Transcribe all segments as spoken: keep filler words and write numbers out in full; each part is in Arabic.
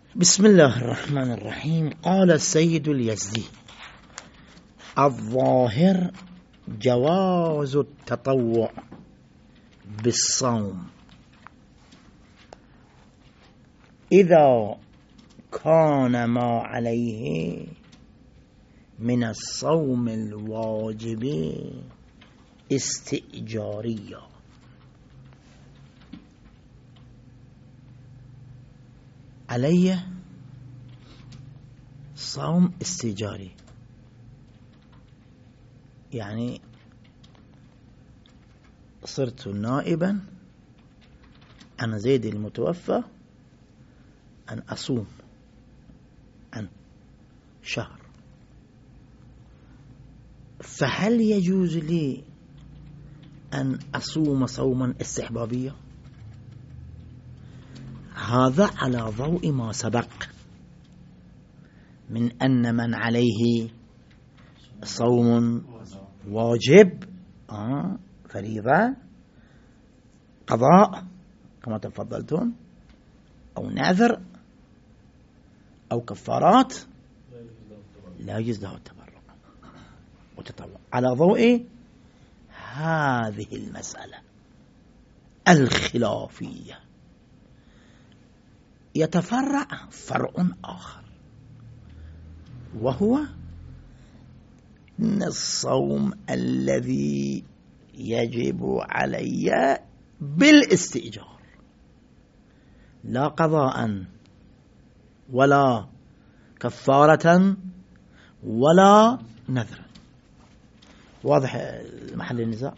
بسم الله الرحمن الرحيم. قال السيد اليزدي: الظاهر جواز التطوع بالصوم إذا كان ما عليه من الصوم الواجب استئجاريا. علي صوم استئجاري، يعني صرت نائبا عن زيد المتوفى أن أصوم عن شهر، فهل يجوز لي أن أصوم صوما استحبابيا؟ هذا على ضوء ما سبق من أن من عليه صوم واجب آه فريضة قضاء كما تفضلتم، أو نذر أو كفارات، لا يجوز له التبرع وتطوع على ضوء هذه المسألة الخلافية. يتفرع فرع آخر، وهو أن الصوم الذي يجب علي بالاستئجار لا قضاء ولا كفارة ولا نذر. واضح محل النزاع؟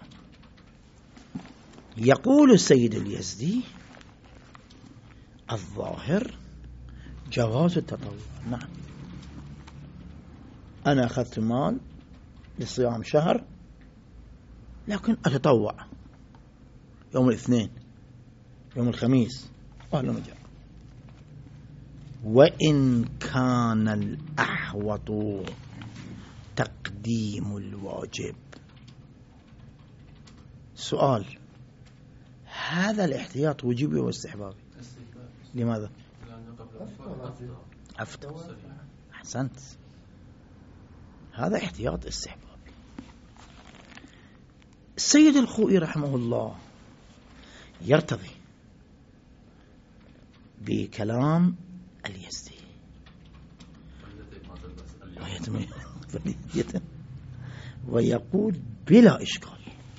يقول السيد اليزدي: الظاهر جواز التطوع. نعم، أنا أخذت مال لصيام شهر لكن أتطوع يوم الاثنين، يوم الخميس، أهلا مجرد. وإن كان الأحوط تقديم الواجب. سؤال: هذا الاحتياط وجوبي واستحبابي؟ لماذا؟ أفتى. أحسنت، هذا احتياط استحبابي. السيد الخوئي رحمه الله يرتضي بكلام اليزدي ويقول بلا إشكال،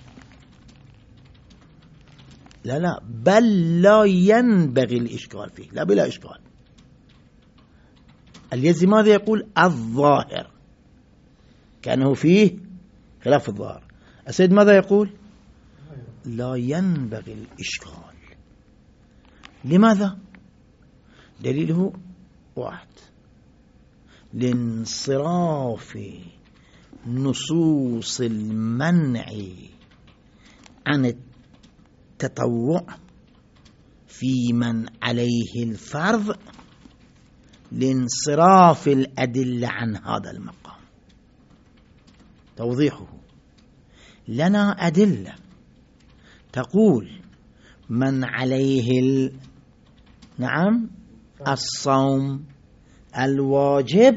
لا لا بل لا ينبغي الإشكال فيه، لا بلا إشكال. اليزدي ماذا يقول؟ الظاهر، كأنه فيه خلاف الظاهر. السيد ماذا يقول؟ لا ينبغي الإشكال. لماذا؟ دليله واحد: لانصراف نصوص المنع عن التطوع في من عليه الفرض، لانصراف الأدلة عن هذا المقام. توضيحه: لنا أدلة تقول من عليه ال... نعم الصوم الواجب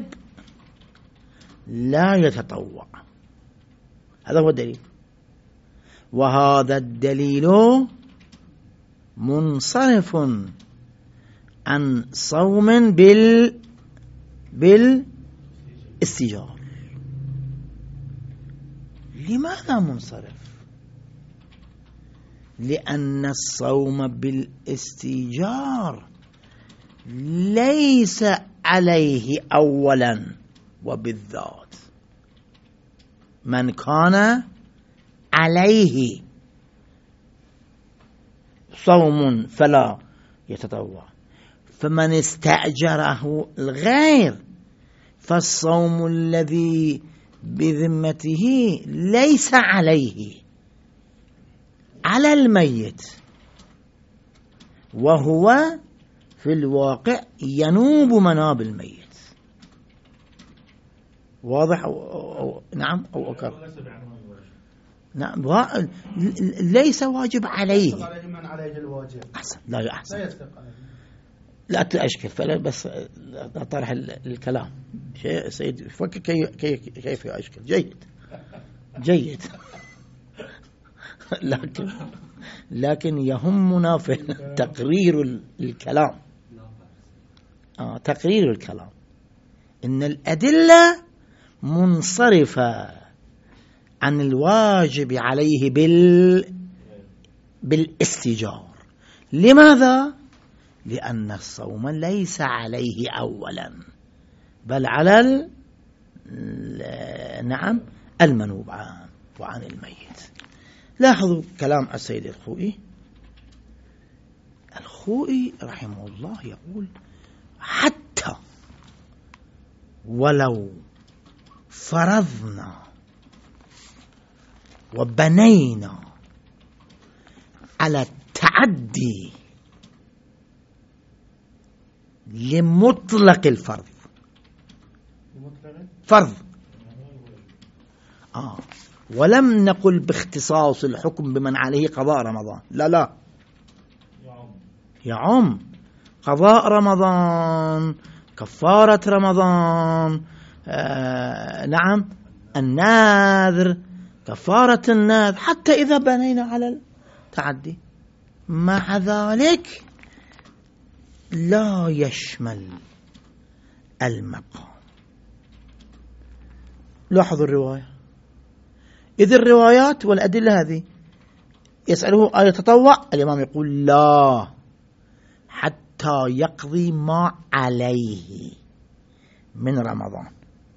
لا يتطوع، هذا هو الدليل. وهذا الدليل منصرف عن صوم بال بالاستئجار. لماذا منصرف؟ لأن الصوم بالاستئجار ليس عليه أولا وبالذات من كان عليه صوم فلا يتطوع، فمن استأجره الغير فالصوم الذي بذمته ليس عليه، على الميت، وهو في الواقع ينوب مناب الميت. واضح أو أو نعم أو أكر؟ نعم، ليس واجب عليه. من عليه الواجب أحسن، لا أحسن. لا تأشكل فلا بس طرح الكلام شيء سيد فكر كي كي كيف يأشكل جيد جيد لكن لكن يهمنا في تقرير الكلام آه تقرير الكلام إن الأدلة منصرفة عن الواجب عليه بال بالاستجار. لماذا؟ لأن الصوم ليس عليه أولا بل على ال... نعم المنوب عن وعن الميت. لاحظوا كلام السيد الخوئي. الخوئي رحمه الله يقول حتى ولو فرضنا وبنينا على التعدي لمطلق الفرض فرض آه ولم نقل باختصاص الحكم بمن عليه قضاء رمضان لا لا يعم قضاء رمضان كفارة رمضان آه نعم الناذر كفارة الناذر حتى إذا بنينا على التعدي مع ذلك لا يشمل المقام. لاحظوا الرواية إذ الروايات والأدلة هذه يسأله أيتطوع الإمام يقول لا حتى يقضي ما عليه من رمضان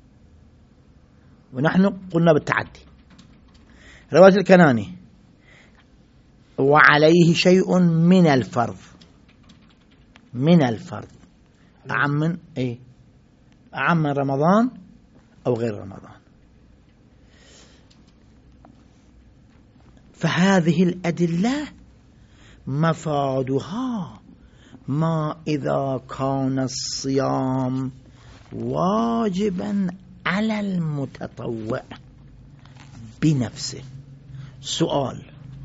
ونحن قلنا بالتعدي. رواية الكناني وعليه شيء من الفرض من الفرض أعم من إيه أعم من رمضان أو غير رمضان. فهذه الأدلة مفادها ما إذا كان الصيام واجبا على المتطوع بنفسه. سؤال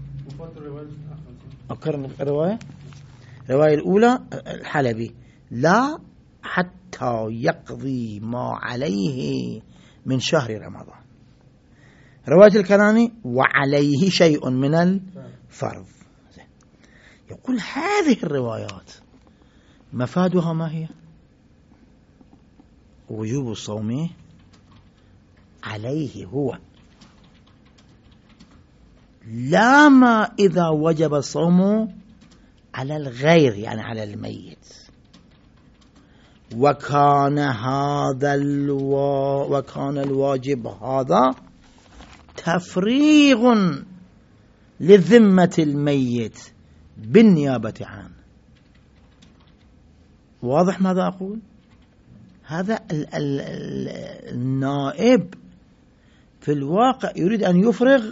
أكرر الرواية الرواية الأولى الحلبي لا حتى يقضي ما عليه من شهر رمضان. رواية الكناني وعليه شيء من الفرض. يقول هذه الروايات مفادها ما هي؟ وجوب الصوم عليه هو لا ما إذا وجب الصوم على الغير يعني على الميت. وكان هذا الوا وكان الواجب هذا تفريغ لذمة الميت بالنيابة عنه. واضح ماذا أقول؟ هذا ال ال ال النائب في الواقع يريد أن يفرغ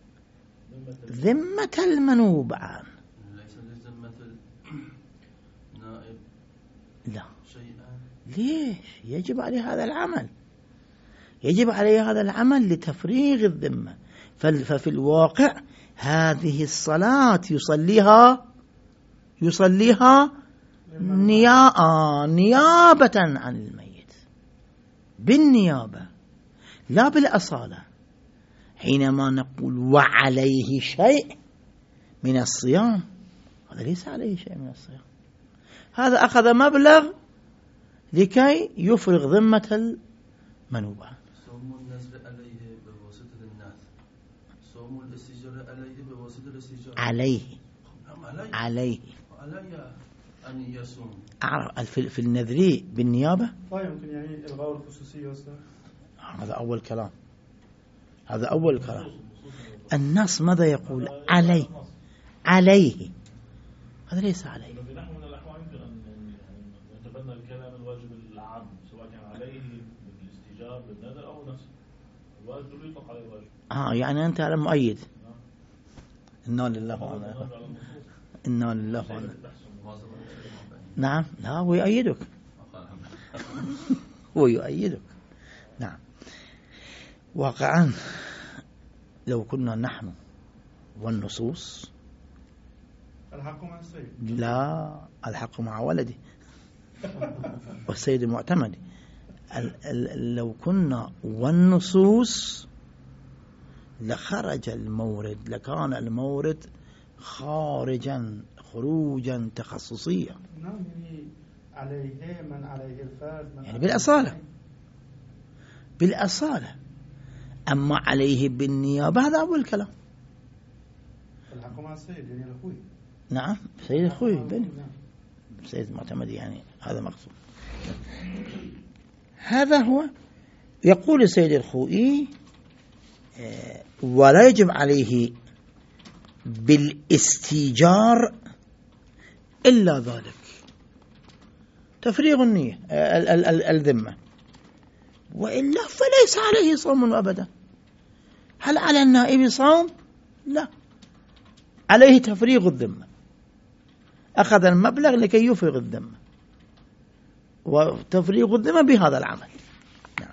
ذمة المنوب عنه. ليس لذمة النائب لا شيئا. ليش؟ يجب عليه هذا العمل يجب عليه هذا العمل لتفريغ الذمة. ففي الواقع هذه الصلاة يصليها يصليها نيابة عن الميت بالنيابة لا بالأصالة. حينما نقول وعليه شيء من الصيام هذا ليس عليه شيء من الصيام. هذا أخذ مبلغ لكي يفرغ ذمة المنوبة. صوم النذر عليه بواسطة النذر صوم الاستجارة عليه بواسطة الاستجارة عليه عليه عليه علي أن يصوم في النذري بالنيابة. طيب يمكن يعني إلغاء الخصوصية أصلا. هذا أول كلام هذا أول كلام. النص ماذا يقول؟ عليه عليه هذا ليس عليه. نحن من الأحوال يمكن أن نتبنى الكلام الواجب العام سواء كان عليه بالاستجابة بالنذر أو نفسه الواجب يطلق عليه الواجب. آه يعني أنت على مؤيد. إنا لله وإنا إنا لله وإنا نعم لا هو يؤيدك هو يؤيدك نعم. واقعا لو كنا نحن والنصوص الحق مع السيد لا الحق مع ولدي والسيد المعتمدي لو كنا والنصوص لخرج المورد، لكان المورد خارجا خروجا تخصصيا. نعم يعني عليه من عليه الفرد من يعني بالأصالة بالأصالة. أما عليه بالنيابة هذا أول كلام. الحكم على السيد يعني الأخوي. نعم سيد الخوي بني سيد المعتمدي، يعني هذا مقصود. هذا هو. يقول السيد الخوئي ولا يجب عليه بالاستيجار إلا ذلك، تفريغ النية الذمة، وإلا فليس عليه صوم أبدا. هل على النائب صوم؟ لا، عليه تفريغ الذمة، أخذ المبلغ لكي يفرغ الذمة، وتفريغ الذمة بهذا العمل. نعم.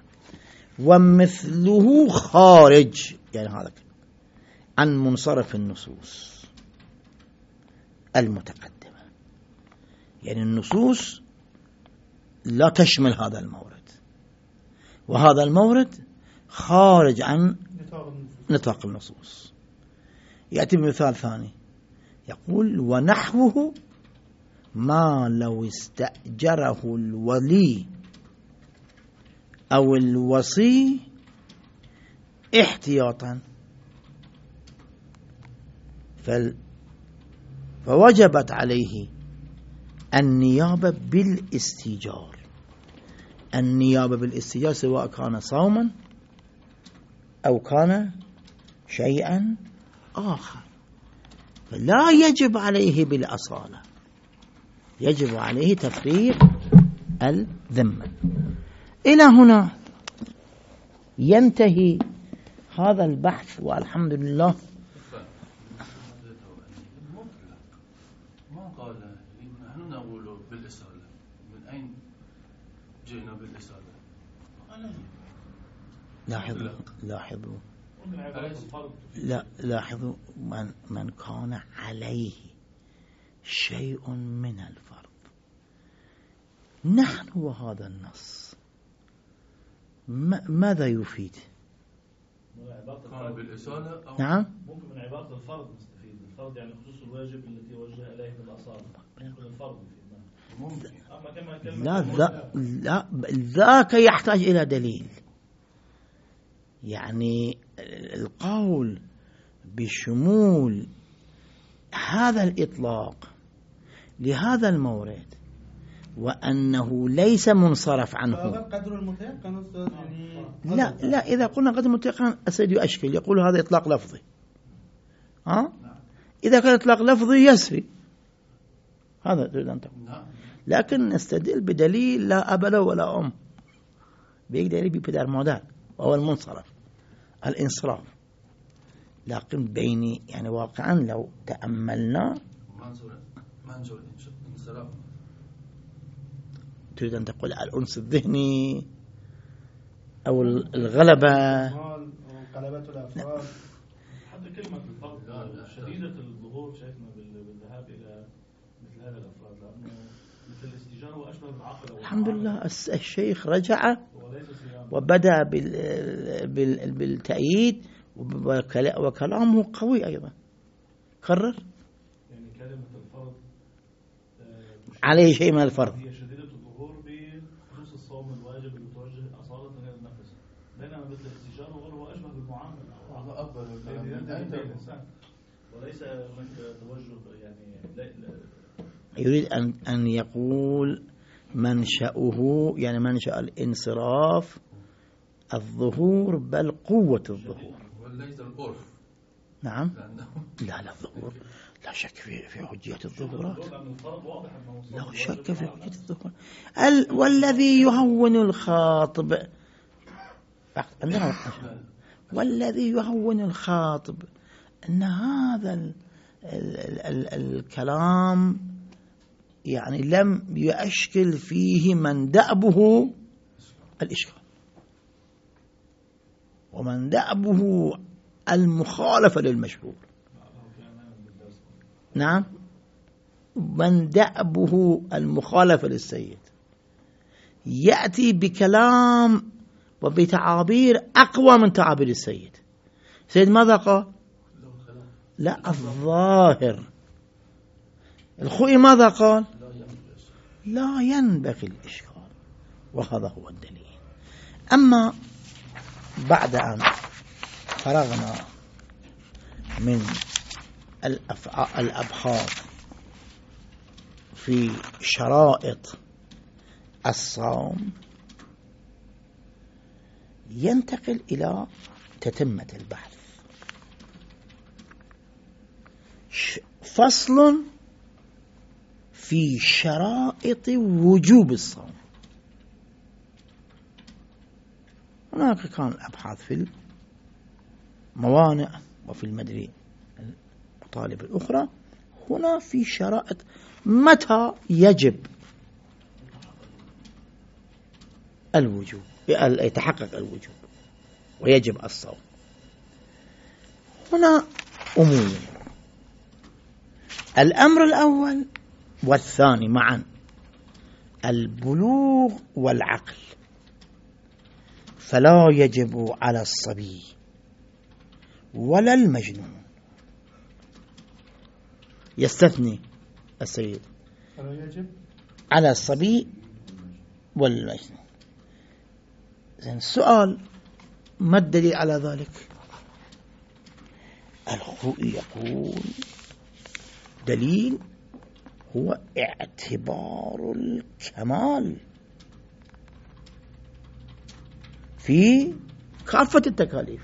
ومثله خارج، يعني هذا عن منصرف النصوص المتقدمة، يعني النصوص لا تشمل هذا المورد، وهذا المورد خارج عن نطاق النصوص. يأتي بمثال ثاني يقول ونحوه ما لو استأجره الولي أو الوصي احتياطا فوجبت عليه النيابة بالاستيجار. النيابة بالاستيجار سواء كان صوما أو كان شيئا آخر، فلا يجب عليه بالأصالة، يجب عليه تفريغ الذمة. إلى هنا ينتهي هذا البحث، والحمد لله. ما قال نحن نقول بالإصالة، من أين جئنا بالإصالة؟ لاحظوا لاحظوا لا لاحظوا من من كان عليه شيء من الفرض. نحن وهذا النص ماذا يفيد؟ كان بالإصالة أو نعم ممكن من عبارة الفرض نستفيد. الفرض يعني خصوص الواجب التي وجه إليه بالأصالة، ممكن الفرض ممكن. أما كما كلمة لا ذا لا ذاك يحتاج إلى دليل. يعني القول بشمول هذا الإطلاق لهذا المورد وأنه ليس منصرف عنه. هذا قدر المتيقن يعني. لا لا إذا قلنا قدر المتيقن السيد يؤشكل، يقول هذا إطلاق لفظي. ها؟ إذا كان إطلاق لفظي يسري، هذا تريد أن تقول. لكن نستدل بدليل لا أب له ولا أم، بيقدر يبي بدار مودال وهو المنصرف الانصراف. لكن بيني يعني واقعا لو تأملنا منظور منظور انصراف، تريد أن تقول الأنس الذهني أو الغلبة، غلبة الأفراد. حتى كلمة الفرد شديدة الظهور شايفنا بالذهاب إلى مثل هذا الأفراد، لأنه مثل الاستجارة وأشبه بالعقل. الحمد لله الشيخ رجع وبدأ بالتأييد وكلامه قوي أيضا. كرر يعني كلمة الفرد عليه شيء من الفرد، هي شديدة الظهور بخصوص الصوم الواجب المتوجه أصالة غير النفس، بينما مثل الاستجارة وهو أشبه بالمعاملة أكبر وليس هناك توجه. يعني لا لا يريد أن أن يقول منشأه يعني منشأ الانصراف الظهور، بل قوة الظهور وليس العرف. نعم لا لا الظهور لا شك في في حجية الظهورات، لا شك في حجية الظهور. والذي يهون الخاطب عندنا والذي يهون الخاطب أن هذا ال ال ال الكلام يعني لم يشكل فيه من دأبه الإشكال، ومن دأبه المخالفة للمشهور. نعم من دأبه المخالفة للسيد. يأتي بكلام وبتعابير أقوى من تعابير السيد. السيد ماذا قال؟ لا الظاهر. الخوئي ماذا قال؟ لا ينبغي الإشكال، وهذا هو الدليل. أما بعد أن فرغنا من الأبحاث في شرائط الصوم، ينتقل إلى تتمة البحث. فصل في شرائط وجوب الصوم. هناك كان الأبحاث في الموانع وفي المدري المطالب الأخرى، هنا في شرائط متى يجب الوجوب، يتحقق الوجوب ويجب الصوم. هنا أمور: الأمر الأول والثاني معا البلوغ والعقل، فلا يجب على الصبي ولا المجنون. يستثني السيد فلا يجب على الصبي والمجنون. زين، السؤال: ما الدليل على ذلك؟ الخوئي يقول دليل هو اعتبار الكمال في كافة التكاليف.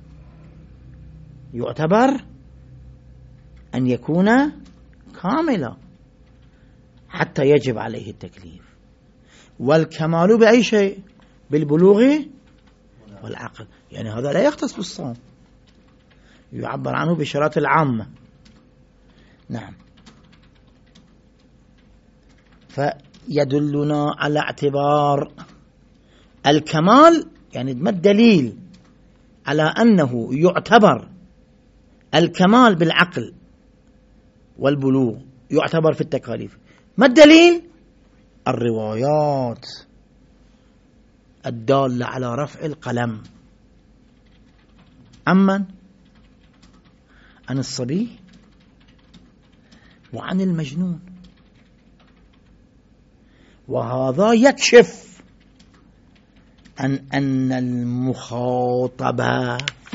يعتبر أن يكون كاملا حتى يجب عليه التكليف. والكمال بأي شيء؟ بالبلوغ والعقل. يعني هذا لا يختص بالصوم، يعبر عنه بشرائط العامة. نعم، فيدلنا على اعتبار الكمال. يعني ما الدليل على أنه يعتبر الكمال بالعقل والبلوغ يعتبر في التكاليف؟ ما الدليل؟ الروايات الدالة على رفع القلم. أما عن الصبي وعن المجنون، وهذا يكشف عن أن المخاطبة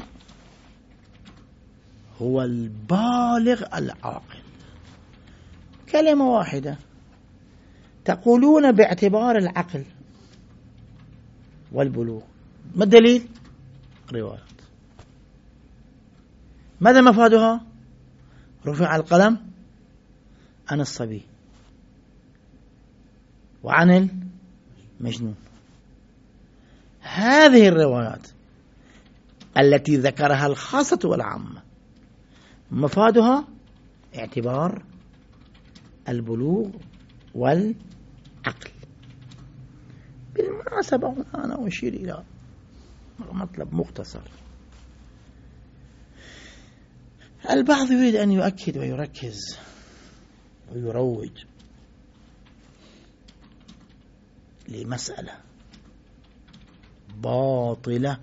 هو البالغ العاقل. كلمة واحدة تقولون باعتبار العقل والبلوغ، ما الدليل؟ روايات. ماذا مفادها؟ رفع القلم عن الصبي وعن المجنون. هذه الروايات التي ذكرها الخاصة والعامة مفادها اعتبار البلوغ والعقل. بالمناسبة هنا أنا أشير إلى مطلب مختصر. البعض يريد أن يؤكد ويركز ويروج لمسألة باطلة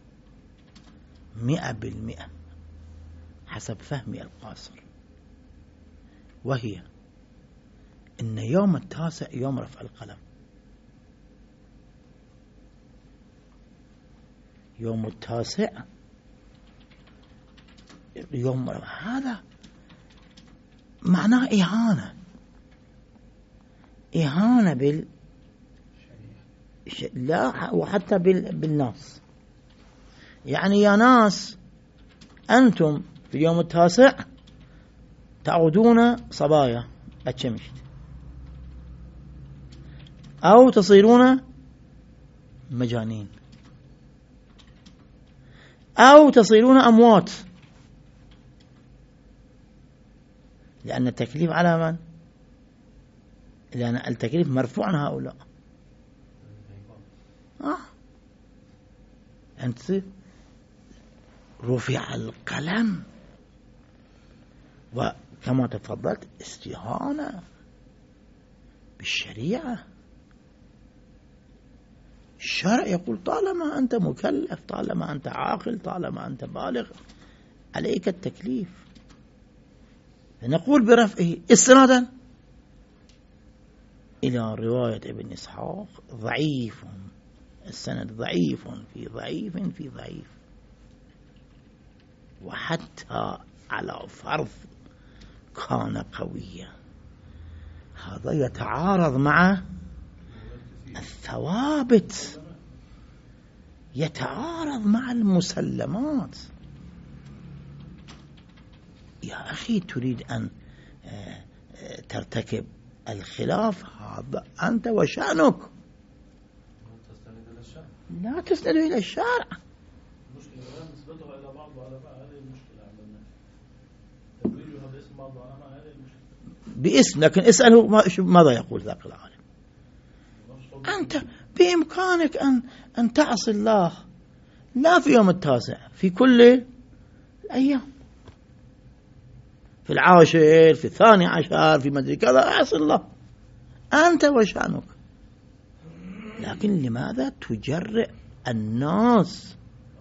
مئة بالمئة حسب فهمي القاصر، وهي إن يوم التاسع يوم رفع القلم. يوم التاسع يوم هذا معناه إهانة، إهانة بال لا وحتى بال... بالناس. يعني يا ناس، أنتم في اليوم التاسع تعودون صبايا أتشمشت، أو تصيرون مجانين، أو تصيرون أموات، لأن التكليف على من؟ لأن التكليف مرفوع عن هؤلاء. آه. أنت رفع القلم، وكما تفضلت استهانة بالشريعة. الشرع يقول طالما أنت مكلف، طالما أنت عاقل، طالما أنت بالغ، عليك التكليف. نقول برفعه استنادا إلى رواية ابن إسحاق ضعيف، السند ضعيف في ضعيف في ضعيف، وحتى على فرض كان قويا هذا يتعارض مع الثوابت، يتعارض مع المسلمات. يا أخي تريد أن ترتكب الخلاف، هذا أنت وشأنك، لا تستند إلى الشارع. المشكلة نسبتها إلى بعض العلماء، هذه المشكلة عندنا، تدريجها باسم بعض العلماء، هذه المشكلة باسم، لكن اسأله ماذا يقول ذاك العالم. أنت بإمكانك أن أن تعصي الله، لا في يوم التاسع، في كل الأيام، في العاشر، في الثاني عشر، في مدري كذا، أعصي الله أنت وشأنك. لكن لماذا تجرئ الناس؟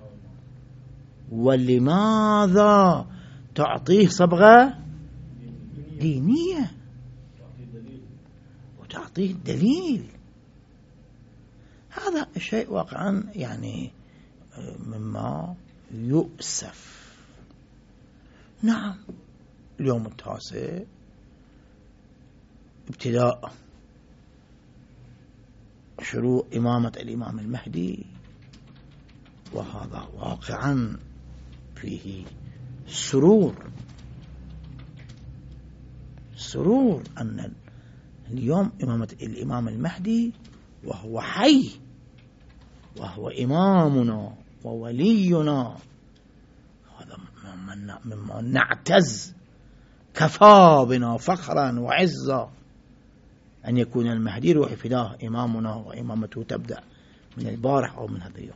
ولماذا تعطيه صبغة دينية وتعطيه دليل؟ هذا شيء واقعا يعني مما يؤسف. نعم اليوم التاسع ابتداء شروع إمامة الإمام المهدي، وهذا واقعا فيه سرور، سرور أن اليوم إمامة الإمام المهدي وهو حي، وهو إمامنا وولينا، هذا مما نعتز، كفى بنا فخرا وعزا أن يكون المهدي روح فداه إمامنا، وإمامته تبدأ من البارح أو من هذا اليوم.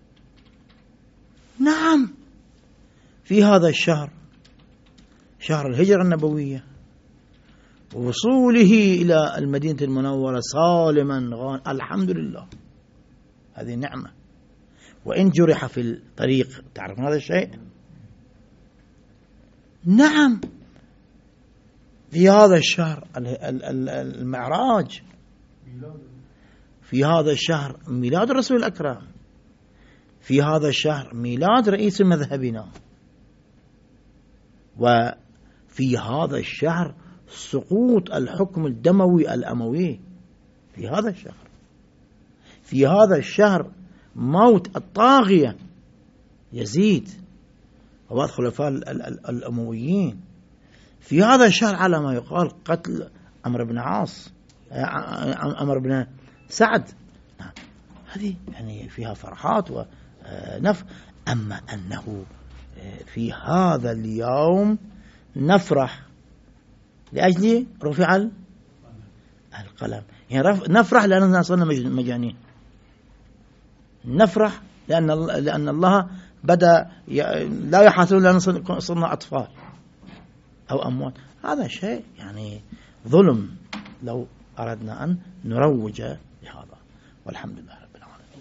نعم في هذا الشهر، شهر الهجرة النبوية، ووصوله إلى المدينة المنورة سالما غان، الحمد لله، هذه نعمة. وإن جرح في الطريق، تعرفون هذا الشيء؟ نعم في هذا الشهر المعراج، في هذا الشهر ميلاد الرسول الأكرم، في هذا الشهر ميلاد رئيس مذهبنا، وفي هذا الشهر سقوط الحكم الدموي الأموي، في هذا الشهر، في هذا الشهر موت الطاغية يزيد وبعض خلفاء الأمويين، في هذا الشهر على ما يقال قتل عمرو بن عاص، عمرو بن سعد. هذه يعني فيها فرحات ونف. أما أنه في هذا اليوم نفرح لأجل رفع القلم، يعني نفرح لأننا صرنا مجانين، نفرح لأن لأن الله بدأ لا يحاسبون لأننا صرنا أطفال أو أموات. هذا شيء يعني ظلم لو أردنا أن نروج لهذا، والحمد لله.